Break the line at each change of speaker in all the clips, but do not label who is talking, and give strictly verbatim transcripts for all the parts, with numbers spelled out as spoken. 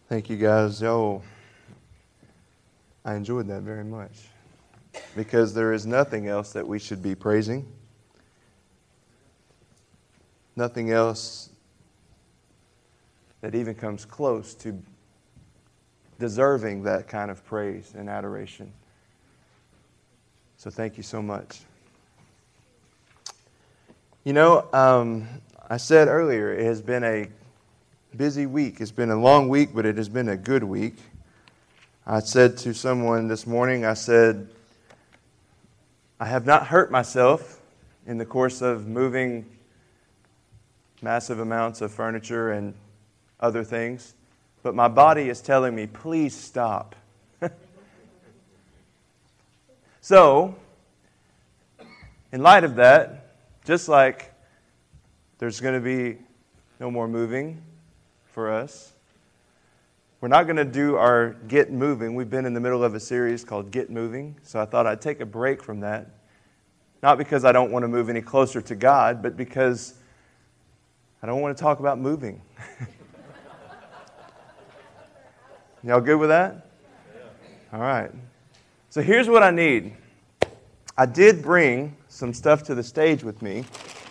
Thank you, guys. Yo, I enjoyed that very much because there is nothing else that we should be praising. Nothing else that even comes close to deserving that kind of praise and adoration. So thank you so much. You know, um, I said earlier, it has been a busy week. It's been a long week, but it has been a good week. I said to someone this morning, I said, I have not hurt myself in the course of moving massive amounts of furniture and other things, but my body is telling me, please stop. So, in light of that, just like there's going to be no more moving for us, we're not going to do our Get Moving. We've been in the middle of a series called Get Moving, so I thought I'd take a break from that. Not because I don't want to move any closer to God, but because I don't want to talk about moving. Y'all good with that? All right. So here's what I need. I did bring some stuff to the stage with me.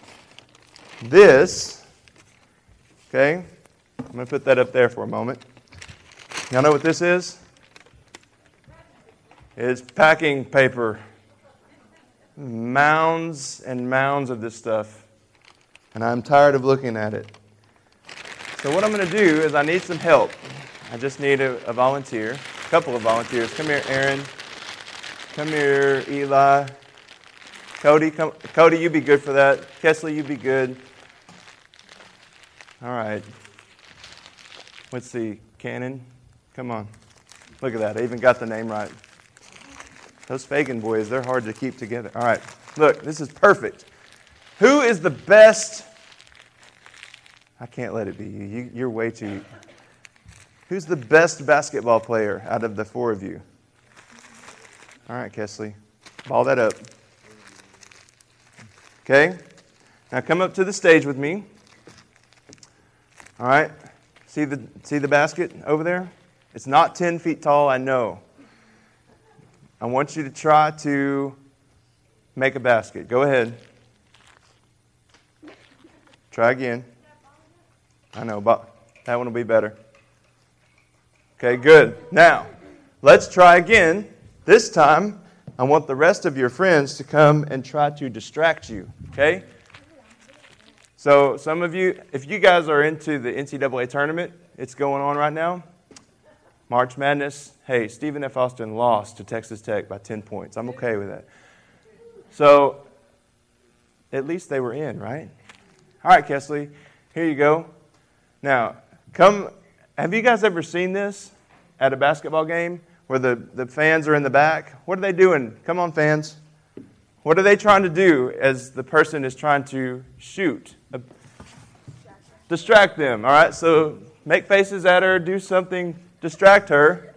This, okay, I'm going to put that up there for a moment. Y'all know what this is? It's packing paper. Mounds and mounds of this stuff. And I'm tired of looking at it. So what I'm going to do is I need some help. I just need a, a volunteer, a couple of volunteers. Come here, Aaron. Come here, Eli. Cody, come, Cody, you be good for that. Kesley, you be good. All right. Let's see, Cannon. Come on. Look at that. I even got the name right. Those Fagan boys, they're hard to keep together. All right. Look, this is perfect. Who is the best? I can't let it be you. you you're way too... Who's the best basketball player out of the four of you? All right, Kesley. Ball that up. Okay. Now come up to the stage with me. All right. See the see the basket over there? It's not ten feet tall, I know. I want you to try to make a basket. Go ahead. Try again. I know, but that one will be better. Okay, good. Now, let's try again. This time, I want the rest of your friends to come and try to distract you, okay? So, some of you, if you guys are into the N C double A tournament, it's going on right now. March Madness. Hey, Stephen F. Austin lost to Texas Tech by ten points. I'm okay with that. So, at least they were in, right? All right, Kesley, here you go. Now, come... Have you guys ever seen this at a basketball game where the, the fans are in the back? What are they doing? Come on, fans. What are they trying to do as the person is trying to shoot? Uh, distract them, all right? So make faces at her, do something, distract her.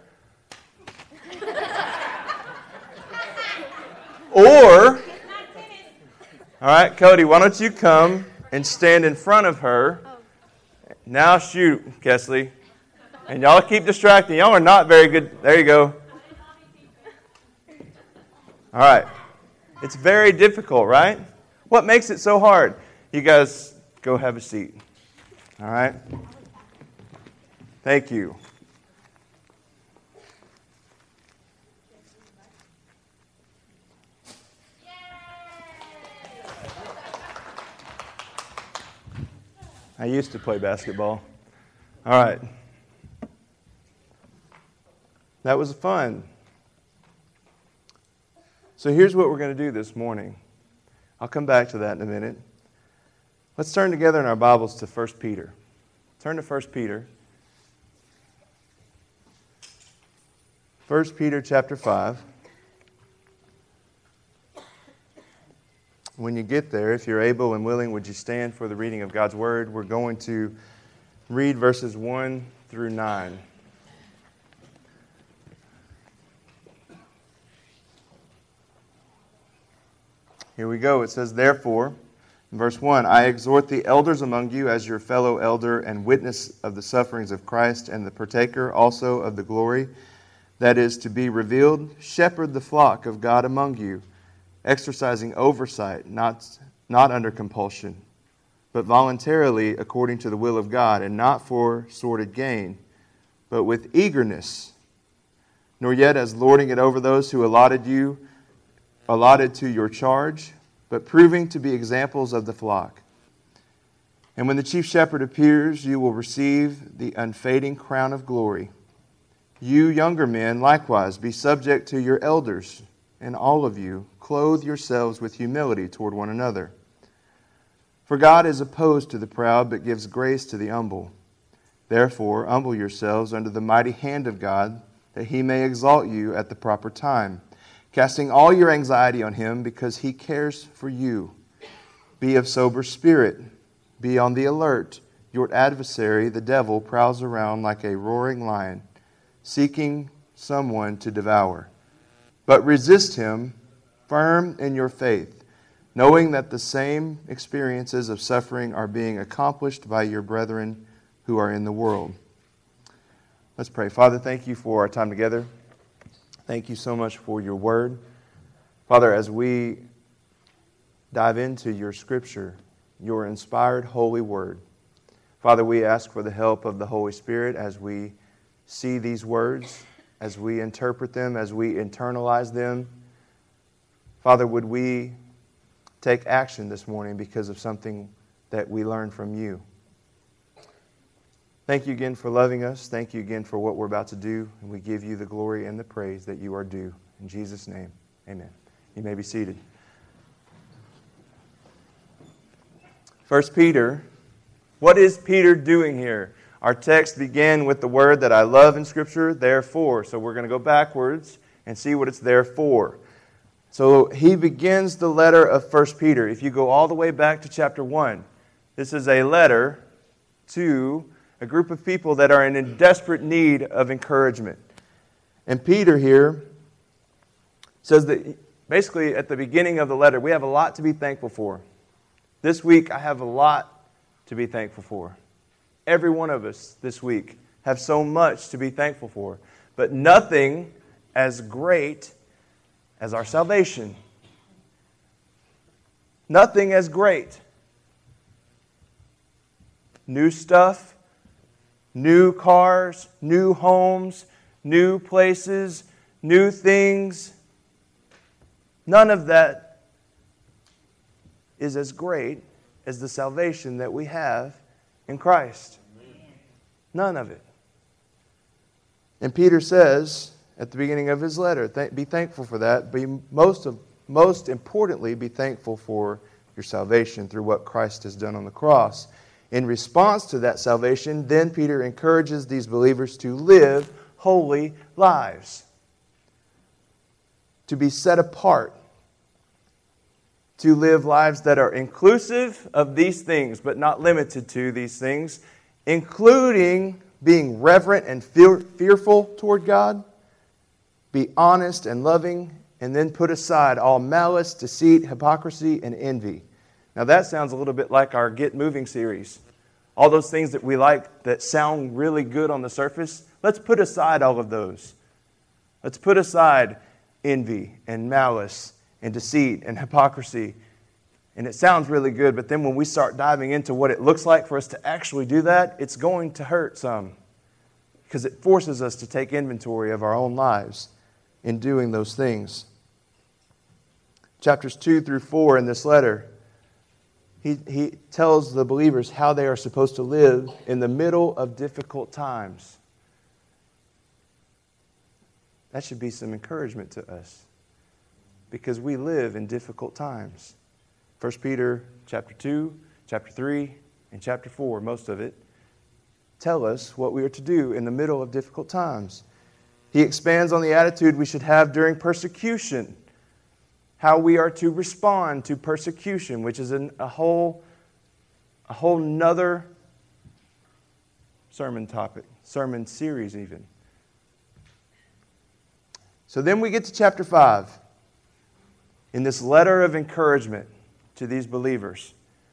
Or, all right, Cody, why don't you come and stand in front of her? Now shoot, Kesley. And y'all keep distracting. Y'all are not very good. There you go. All right. It's very difficult, right? What makes it so hard? You guys go have a seat. All right? Thank you. I used to play basketball. All right. That was fun. So here's what we're going to do this morning. I'll come back to that in a minute. Let's turn together in our Bibles to First Peter. Turn to First Peter. First Peter chapter five. When you get there, if you're able and willing, would you stand for the reading of God's Word? We're going to read verses one through nine. Here we go. It says, "Therefore, Verse one, I exhort the elders among you as your fellow elder and witness of the sufferings of Christ and the partaker also of the glory that is to be revealed. Shepherd the flock of God among you, exercising oversight, not, not under compulsion, but voluntarily according to the will of God, and not for sordid gain, but with eagerness, nor yet as lording it over those who allotted you, allotted to your charge, but proving to be examples of the flock. And when the chief shepherd appears, you will receive the unfading crown of glory. You younger men, likewise, be subject to your elders, and all of you, clothe yourselves with humility toward one another. For God is opposed to the proud, but gives grace to the humble. Therefore, humble yourselves under the mighty hand of God, that He may exalt you at the proper time, casting all your anxiety on Him, because He cares for you. Be of sober spirit. Be on the alert. Your adversary, the devil, prowls around like a roaring lion, seeking someone to devour. But resist him, firm in your faith, knowing that the same experiences of suffering are being accomplished by your brethren who are in the world. Let's pray. Father, thank you for our time together. Thank you so much for your word. Father, as we dive into your scripture, your inspired holy word, Father, we ask for the help of the Holy Spirit as we see these words, as we interpret them, as we internalize them. Father, would we take action this morning because of something that we learned from you? Thank you again for loving us. Thank you again for what we're about to do. And we give you the glory and the praise that you are due. In Jesus' name, amen. You may be seated. First Peter. What is Peter doing here? Our text began with the word that I love in Scripture, therefore. So we're going to go backwards and see what it's there for. So he begins the letter of First Peter. If you go all the way back to chapter one, this is a letter to a group of people that are in desperate need of encouragement. And Peter here says that basically at the beginning of the letter, we have a lot to be thankful for. This week, I have a lot to be thankful for. Every one of us this week have so much to be thankful for. But nothing as great as our salvation. Nothing as great. New stuff, new cars, new homes, new places, new things. None of that is as great as the salvation that we have in Christ. None of it. And Peter says at the beginning of his letter, th- be thankful for that. Be most of, most importantly, be thankful for your salvation through what Christ has done on the cross. In response to that salvation, then Peter encourages these believers to live holy lives, to be set apart, to live lives that are inclusive of these things, but not limited to these things, including being reverent and fear, fearful toward God, be honest and loving, and then put aside all malice, deceit, hypocrisy, and envy. Now that sounds a little bit like our Get Moving series. All those things that we like that sound really good on the surface, let's put aside all of those. Let's put aside envy and malice and deceit and hypocrisy. And it sounds really good, but then when we start diving into what it looks like for us to actually do that, it's going to hurt some. Because it forces us to take inventory of our own lives in doing those things. Chapters two through four in this letter, he, he tells the believers how they are supposed to live in the middle of difficult times. That should be some encouragement to us, because we live in difficult times. First Peter chapter two, chapter three, and chapter four, most of it, tell us what we are to do in the middle of difficult times. He expands on the attitude we should have during persecution, how we are to respond to persecution, which is an, a whole a whole nother sermon topic, sermon series even. So then we get to chapter five. In this letter of encouragement to these believers,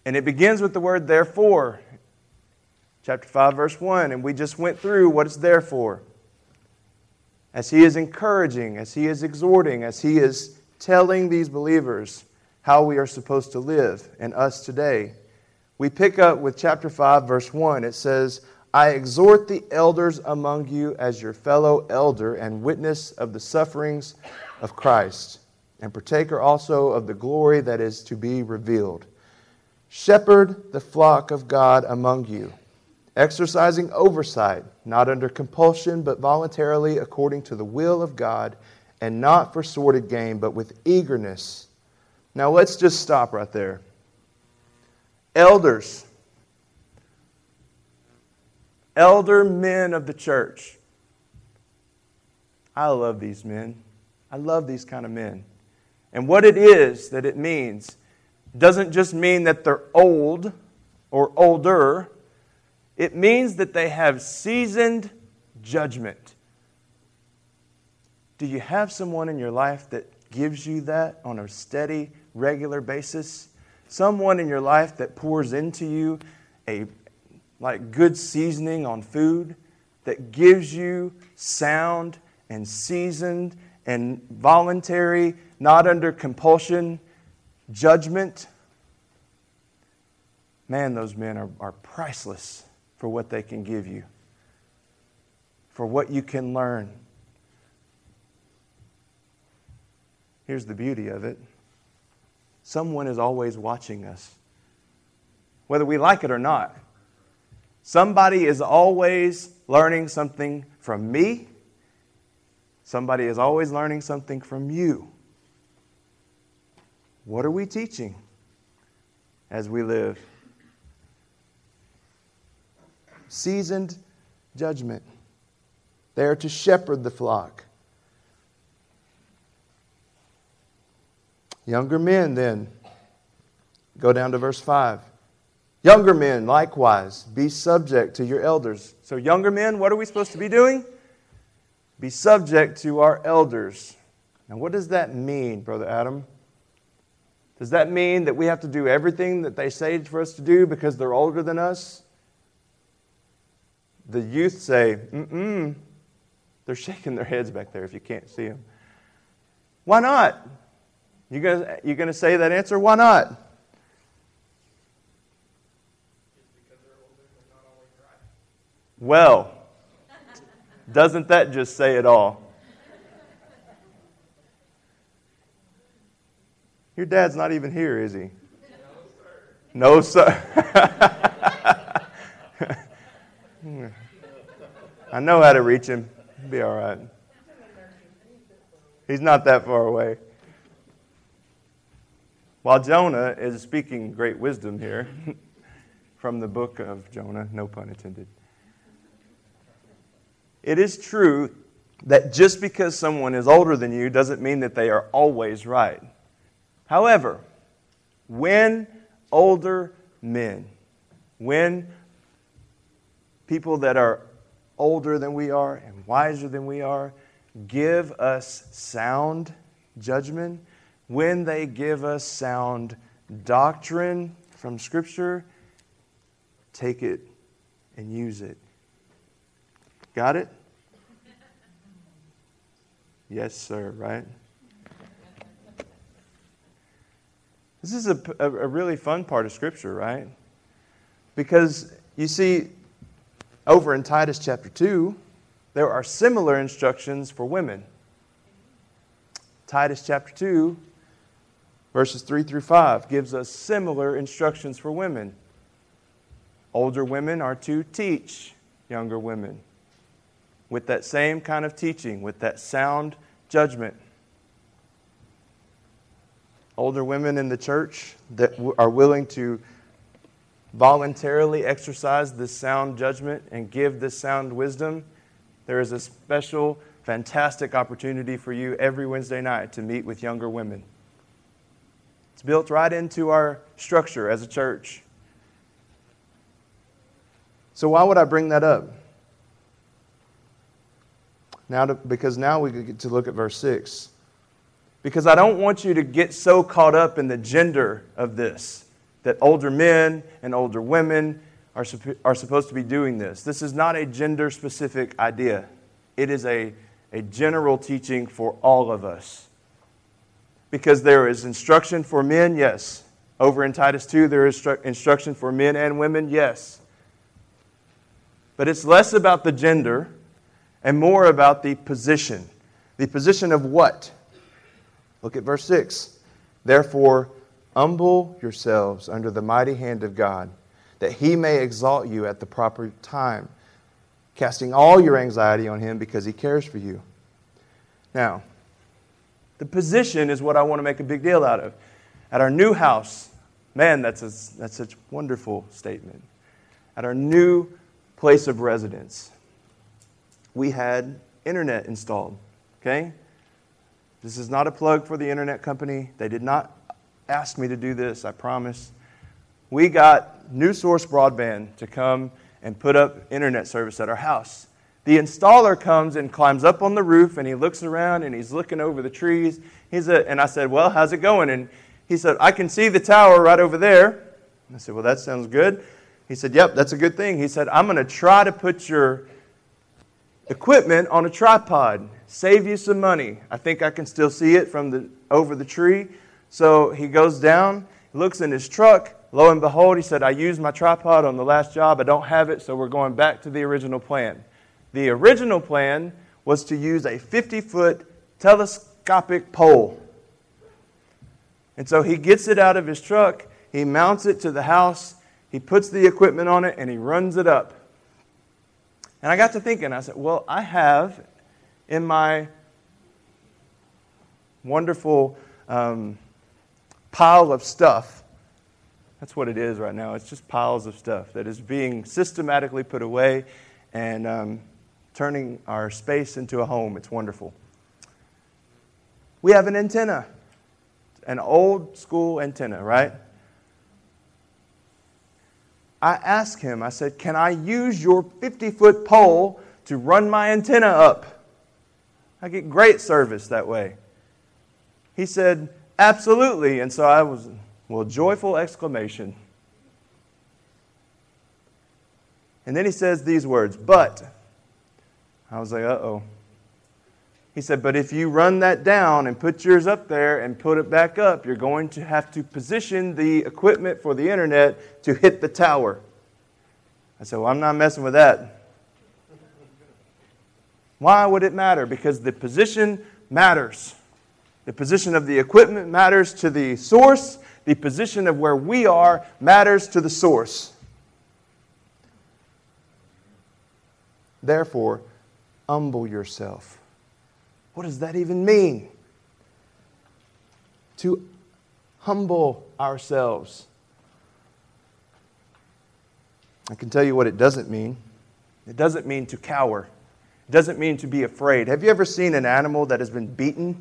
And it begins with the word therefore. Chapter five, verse one. And we just went through what it's there for. As he is encouraging, as he is exhorting, as he is telling these believers how we are supposed to live, and us today. We pick up with chapter five, verse one. It says, I exhort the elders among you as your fellow elder and witness of the sufferings of Christ, and partaker also of the glory that is to be revealed. Shepherd the flock of God among you, exercising oversight, not under compulsion, but voluntarily according to the will of God, and not for sordid gain, but with eagerness. Now let's just stop right there. Elders. Elder men of the church. I love these men. I love these kind of men. And what it is that it means doesn't just mean that they're old or older. It means that they have seasoned judgment. Do you have someone in your life that gives you that on a steady, regular basis? Someone in your life that pours into you a like good seasoning on food, that gives you sound and seasoned and voluntary, not under compulsion, judgment. Man, those men are, are priceless for what they can give you, for what you can learn. Here's the beauty of it. Someone is always watching us, whether we like it or not. Somebody is always learning something from me. Somebody is always learning something from you. What are we teaching as we live? Seasoned judgment. They are to shepherd the flock. Younger men then, go down to verse five. Younger men, likewise, be subject to your elders. So younger men, what are we supposed to be doing? Be subject to our elders. Now what does that mean, Brother Adam? Does that mean that we have to do everything that they say for us to do because they're older than us? The youth say, mm-mm. They're shaking their heads back there if you can't see them. Why not? You gonna, you gonna say that answer? Why not? Well, doesn't that just say it all? Your dad's not even here, is he? No, sir. No, sir. I know how to reach him. He'll be all right. He's not that far away. While Jonah is speaking great wisdom here from the book of Jonah, no pun intended. It is true that just because someone is older than you doesn't mean that they are always right. However, when older men, when people that are older than we are and wiser than we are give us sound judgment, when they give us sound doctrine from Scripture, take it and use it. Got it? Yes, sir, right? This is a, a, a really fun part of Scripture, right? Because, you see, over in Titus chapter two, there are similar instructions for women. Titus chapter two, verses three through five, gives us similar instructions for women. Older women are to teach younger women with that same kind of teaching, with that sound judgment. Older women in the church that are willing to voluntarily exercise this sound judgment and give this sound wisdom, there is a special, fantastic opportunity for you every Wednesday night to meet with younger women. It's built right into our structure as a church. So why would I bring that up? Now, to, because now we get to look at verse six. Because I don't want you to get so caught up in the gender of this that older men and older women are, are supposed to be doing this. This is not a gender-specific idea. It is a, a general teaching for all of us. Because there is instruction for men, yes. Over in Titus two, there is stru- instruction for men and women, yes. But it's less about the gender and more about the position. The position of what? Look at verse six. Therefore, humble yourselves under the mighty hand of God, that He may exalt you at the proper time, casting all your anxiety on Him because He cares for you. Now, the position is what I want to make a big deal out of. At our new house, man, that's a, that's such a wonderful statement. At our new place of residence, we had internet installed. Okay? This is not a plug for the internet company. They did not ask me to do this, I promise. We got New Source Broadband to come and put up internet service at our house. The installer comes and climbs up on the roof, and he looks around, and he's looking over the trees. He's a, and I said, well, how's it going? And he said, I can see the tower right over there. And I said, well, that sounds good. He said, yep, that's a good thing. He said, I'm going to try to put your equipment on a tripod. Save you some money. I think I can still see it from the over the tree. So he goes down, looks in his truck. Lo and behold, he said, I used my tripod on the last job. I don't have it, so we're going back to the original plan. The original plan was to use a fifty-foot telescopic pole. And so he gets it out of his truck, he mounts it to the house, he puts the equipment on it, and he runs it up. And I got to thinking, I said, well, I have in my wonderful um, pile of stuff, that's what it is right now, it's just piles of stuff that is being systematically put away and um, turning our space into a home. It's wonderful. We have an antenna, an old school antenna, right? I asked him, I said, can I use your fifty-foot pole to run my antenna up? I get great service that way. He said, absolutely. And so I was, well, joyful exclamation. And then he says these words, but. I was like, uh-oh. He said, but if you run that down and put yours up there and put it back up, you're going to have to position the equipment for the internet to hit the tower. I said, well, I'm not messing with that. Why would it matter? Because the position matters. The position of the equipment matters to the source. The position of where we are matters to the source. Therefore, humble yourself. What does that even mean? To humble ourselves. I can tell you what it doesn't mean. It doesn't mean to cower. It doesn't mean to be afraid. Have you ever seen an animal that has been beaten?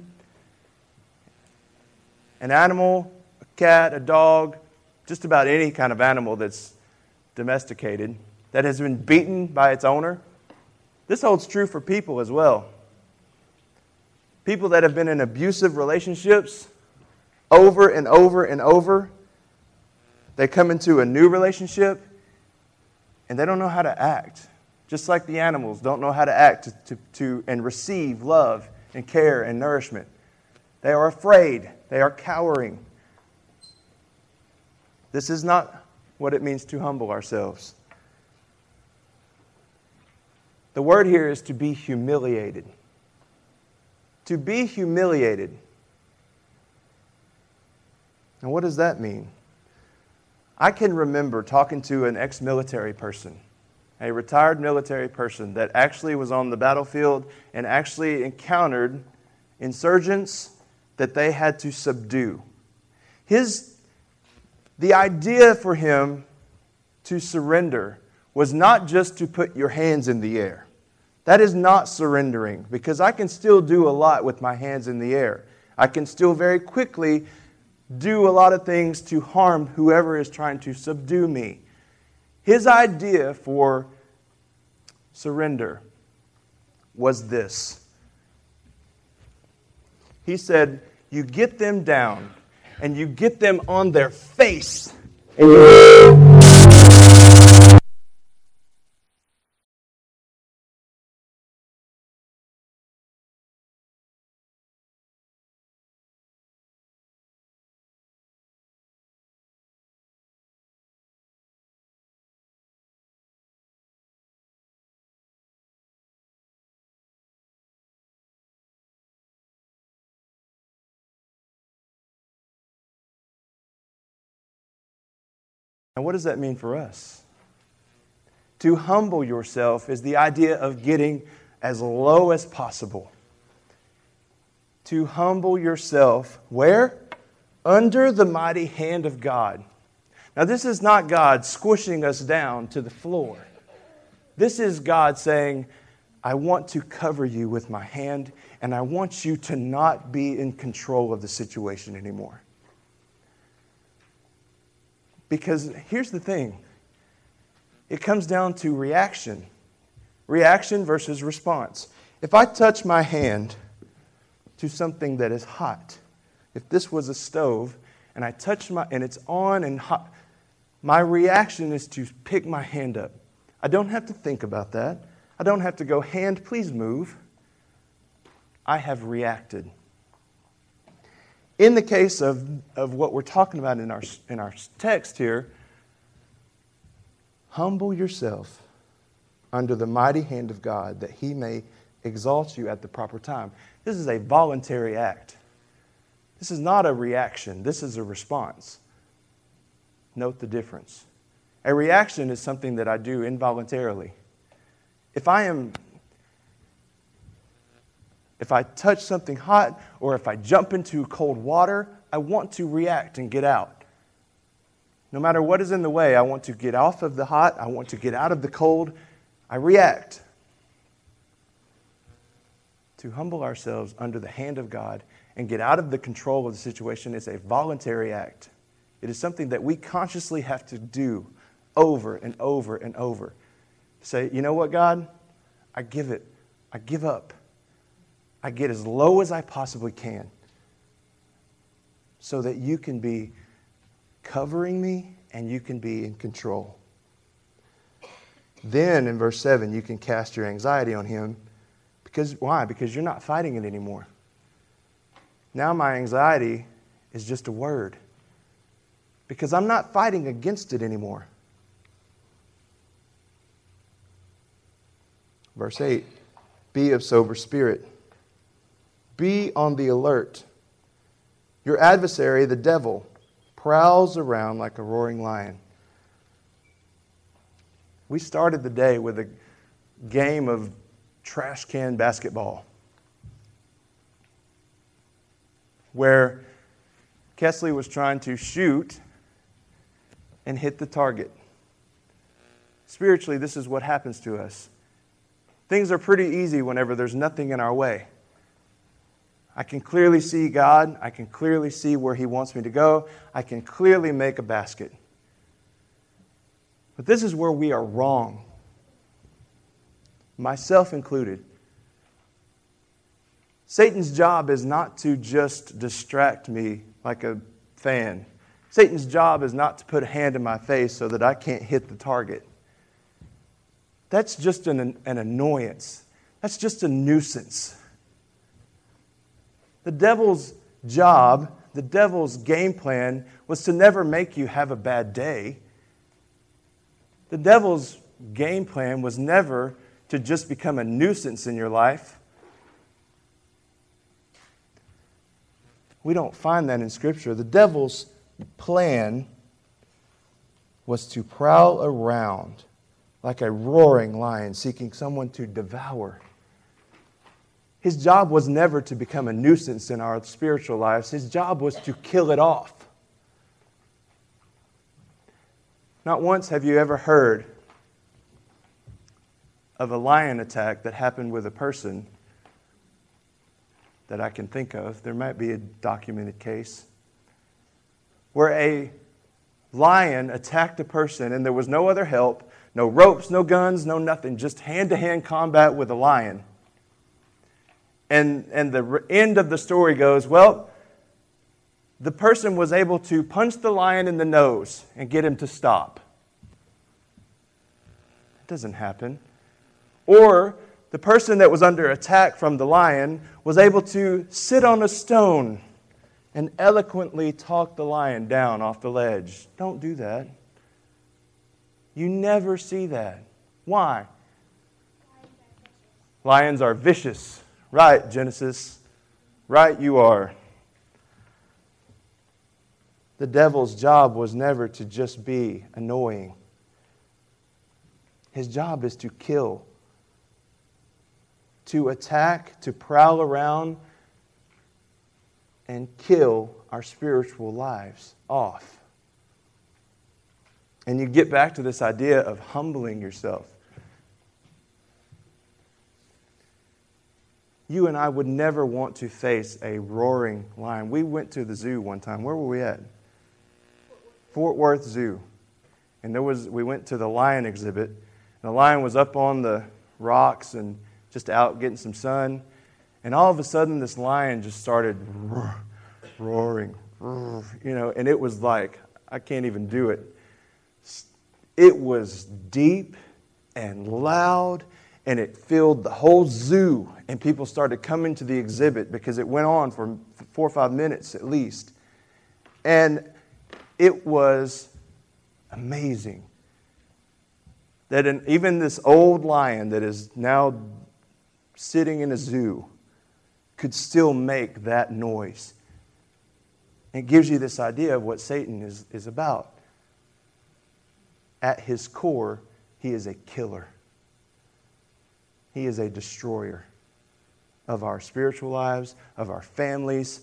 An animal, a cat, a dog, just about any kind of animal that's domesticated, that has been beaten by its owner. This holds true for people as well. People that have been in abusive relationships over and over and over, they come into a new relationship and they don't know how to act. Just like the animals don't know how to act to, to, to and receive love and care and nourishment. They are afraid. They are cowering. This is not what it means to humble ourselves. The word here is to be humiliated. To be humiliated. And what does that mean? I can remember talking to an ex-military person, a retired military person that actually was on the battlefield and actually encountered insurgents that they had to subdue. His, the idea for him to surrender was not just to put your hands in the air. That is not surrendering, because I can still do a lot with my hands in the air. I can still very quickly do a lot of things to harm whoever is trying to subdue me. His idea for surrender was this. He said, you get them down and you get them on their face And you And what does that mean for us? To humble yourself is the idea of getting as low as possible. To humble yourself, where? Under the mighty hand of God. Now, this is not God squishing us down to the floor. This is God saying, I want to cover you with my hand, and I want you to not be in control of the situation anymore. Because here's the thing. It comes down to reaction. Reaction versus response. If I touch my hand to something that is hot, if this was a stove and I touch my, and it's on and hot, my reaction is to pick my hand up. I don't have to think about that. I don't have to go, hand, please move. I have reacted. In the case of, of what we're talking about in our, in our text here, humble yourself under the mighty hand of God that He may exalt you at the proper time. This is a voluntary act. This is not a reaction. This is a response. Note the difference. A reaction is something that I do involuntarily. If I am If I touch something hot or if I jump into cold water, I want to react and get out. No matter what is in the way, I want to get off of the hot. I want to get out of the cold. I react. To humble ourselves under the hand of God and get out of the control of the situation is a voluntary act. It is something that we consciously have to do over and over and over. Say, you know what, God? I give it. I give up. I get as low as I possibly can so that you can be covering me and you can be in control. Then in verse seven, you can cast your anxiety on Him. Because why? Because you're not fighting it anymore. Now my anxiety is just a word. Because I'm not fighting against it anymore. Verse eight, be of sober spirit. Be on the alert. Your adversary, the devil, prowls around like a roaring lion. We started the day with a game of trash can basketball where Kesley was trying to shoot and hit the target. Spiritually, this is what happens to us. Things are pretty easy whenever there's nothing in our way. I can clearly see God. I can clearly see where He wants me to go. I can clearly make a basket. But this is where we are wrong. Myself included. Satan's job is not to just distract me like a fan. Satan's job is not to put a hand in my face so that I can't hit the target. That's just an, an annoyance. That's just a nuisance. The devil's job, the devil's game plan was to never make you have a bad day. The devil's game plan was never to just become a nuisance in your life. We don't find that in Scripture. The devil's plan was to prowl around like a roaring lion seeking someone to devour. His job was never to become a nuisance in our spiritual lives. His job was to kill it off. Not once have you ever heard of a lion attack that happened with a person that I can think of. There might be a documented case where a lion attacked a person and there was no other help, no ropes, no guns, no nothing, just hand-to-hand combat with a lion. And, and the end of the story goes, well, the person was able to punch the lion in the nose and get him to stop. That doesn't happen. Or the person that was under attack from the lion was able to sit on a stone and eloquently talk the lion down off the ledge. Don't do that. You never see that. Why? Lions are vicious. Right, Genesis. Right, you are. The devil's job was never to just be annoying. His job is to kill, to attack, to prowl around, and kill our spiritual lives off. And you get back to this idea of humbling yourself. You and I would never want to face a roaring lion. We went to the zoo one time. Where were we at? Fort Worth Zoo. And there was we went to the lion exhibit. And the lion was up on the rocks and just out getting some sun. And all of a sudden, this lion just started roaring, you know, and it was like, I can't even do it. It was deep and loud, and it filled the whole zoo. And people started coming to the exhibit because it went on for four or five minutes at least. And it was amazing that an, even this old lion that is now sitting in a zoo could still make that noise. It gives you this idea of what Satan is, is about. At his core, he is a killer. He is a destroyer of our spiritual lives, of our families,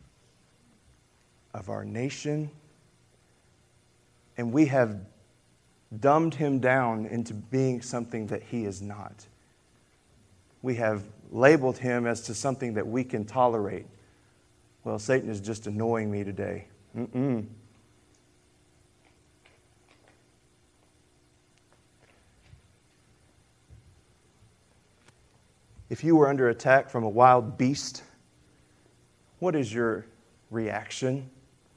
of our nation. And we have dumbed him down into being something that he is not. We have labeled him as to something that we can tolerate. Well, Satan is just annoying me today. Mm-mm. If you were under attack from a wild beast, what is your reaction?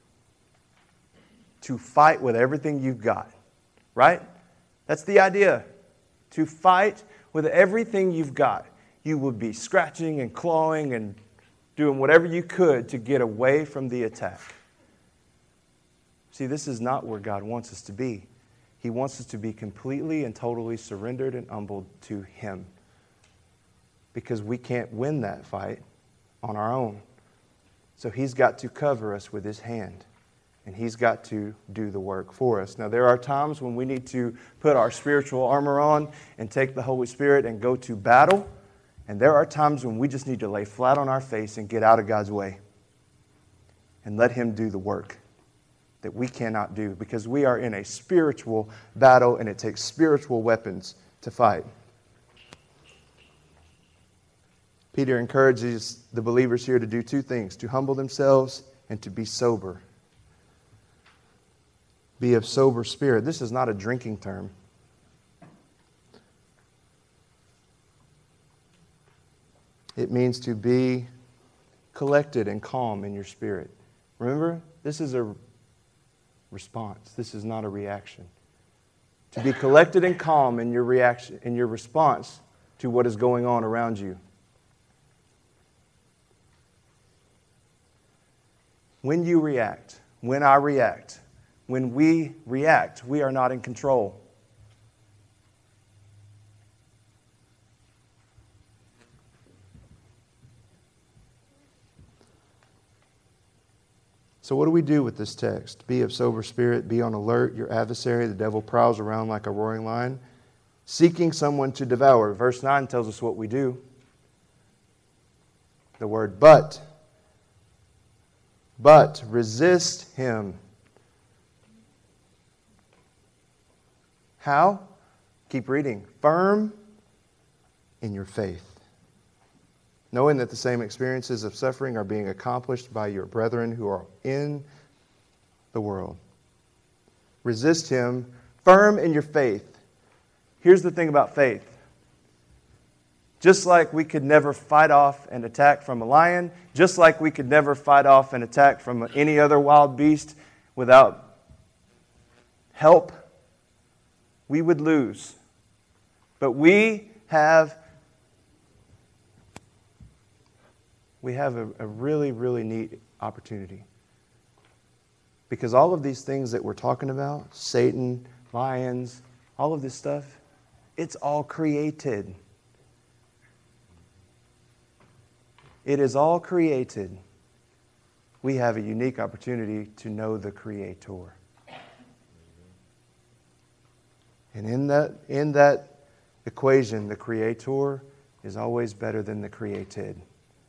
To fight with everything you've got, right? That's the idea. To fight with everything you've got. You would be scratching and clawing and doing whatever you could to get away from the attack. See, this is not where God wants us to be. He wants us to be completely and totally surrendered and humbled to Him. Because we can't win that fight on our own. So He's got to cover us with His hand. And He's got to do the work for us. Now, there are times when we need to put our spiritual armor on and take the Holy Spirit and go to battle. And there are times when we just need to lay flat on our face and get out of God's way. And let Him do the work that we cannot do. Because we are in a spiritual battle and it takes spiritual weapons to fight. Peter encourages the believers here to do two things. To humble themselves and to be sober. Be of sober spirit. This is not a drinking term. It means to be collected and calm in your spirit. Remember, this is a response. This is not a reaction. To be collected and calm in your reaction, in your response to what is going on around you. When you react, when I react, when we react, we are not in control. So what do we do with this text? Be of sober spirit, be on alert. Your adversary, the devil, prowls around like a roaring lion, seeking someone to devour. Verse nine tells us what we do. The word but. But resist him. How? Keep reading. Firm in your faith. Knowing that the same experiences of suffering are being accomplished by your brethren who are in the world. Resist him. Firm in your faith. Here's the thing about faith. Just like we could never fight off an attack from a lion, just like we could never fight off an attack from any other wild beast without help, we would lose. But we have we have a, a really, really neat opportunity. Because all of these things that we're talking about, Satan, lions, all of this stuff, it's all created. It is all created. We have a unique opportunity to know the Creator. And in that, in that equation, the Creator is always better than the created.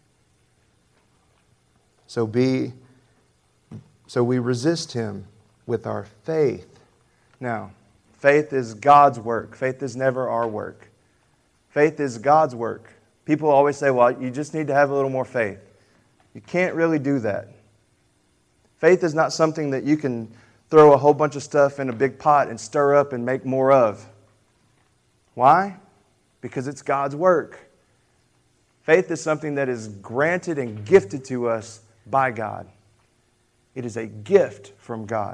So be, so we resist him with our faith. Now, faith is God's work. Faith is never our work. Faith is God's work. People always say, well, you just need to have a little more faith. You can't really do that. Faith is not something that you can throw a whole bunch of stuff in a big pot and stir up and make more of. Why? Because it's God's work. Faith is something that is granted and gifted to us by God. It is a gift from God.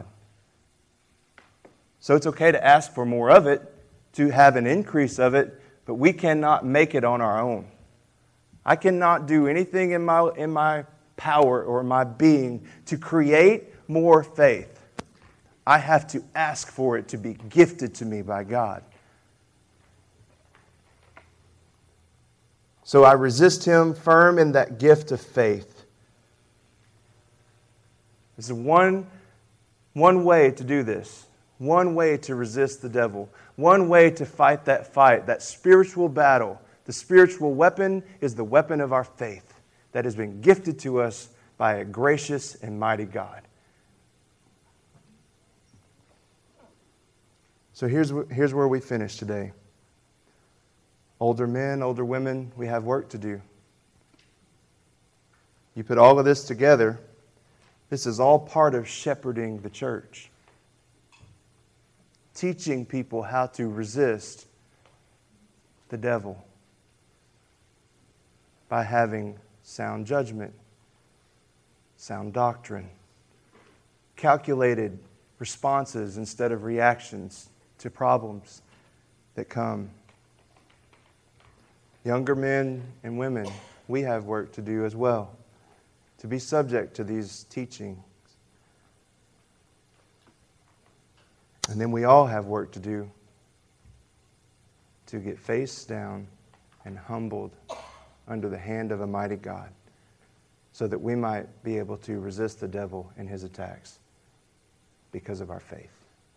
So it's okay to ask for more of it, to have an increase of it, but we cannot make it on our own. I cannot do anything in my, in my power or my being to create more faith. I have to ask for it to be gifted to me by God. So I resist him firm in that gift of faith. This is one, one way to do this. One way to resist the devil. One way to fight that fight, that spiritual battle. The spiritual weapon is the weapon of our faith that has been gifted to us by a gracious and mighty God. So here's, here's where we finish today. Older men, older women, we have work to do. You put all of this together, this is all part of shepherding the church. Teaching people how to resist the devil by having sound judgment, sound doctrine, calculated responses instead of reactions to problems that come. Younger men and women, we have work to do as well, to be subject to these teachings. And then we all have work to do to get face down and humbled under the hand of a mighty God so that we might be able to resist the devil and his attacks because of our faith.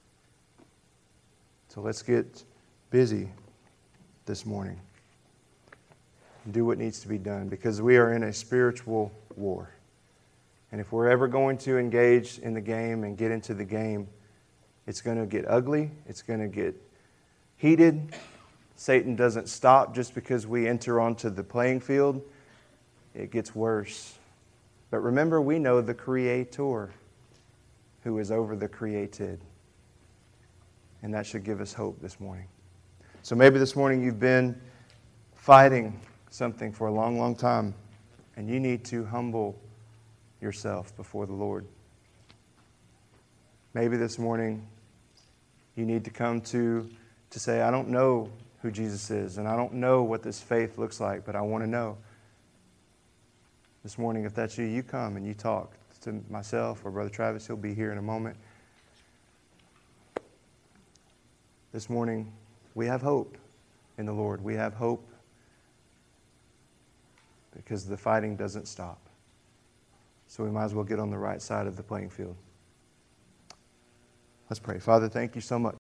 So let's get busy this morning and do what needs to be done because we are in a spiritual war. And if we're ever going to engage in the game and get into the game, it's going to get ugly. It's going to get heated. Satan doesn't stop just because we enter onto the playing field. It gets worse. But remember, we know the Creator who is over the created. And that should give us hope this morning. So maybe this morning you've been fighting something for a long, long time, and you need to humble yourself before the Lord. Maybe this morning you need to come to, to say, I don't know who Jesus is, and I don't know what this faith looks like, but I want to know. This morning, if that's you, you come and you talk to myself or Brother Travis. He'll be here in a moment. This morning, we have hope in the Lord. We have hope because the fighting doesn't stop. So we might as well get on the right side of the playing field. Let's pray. Father, thank you so much.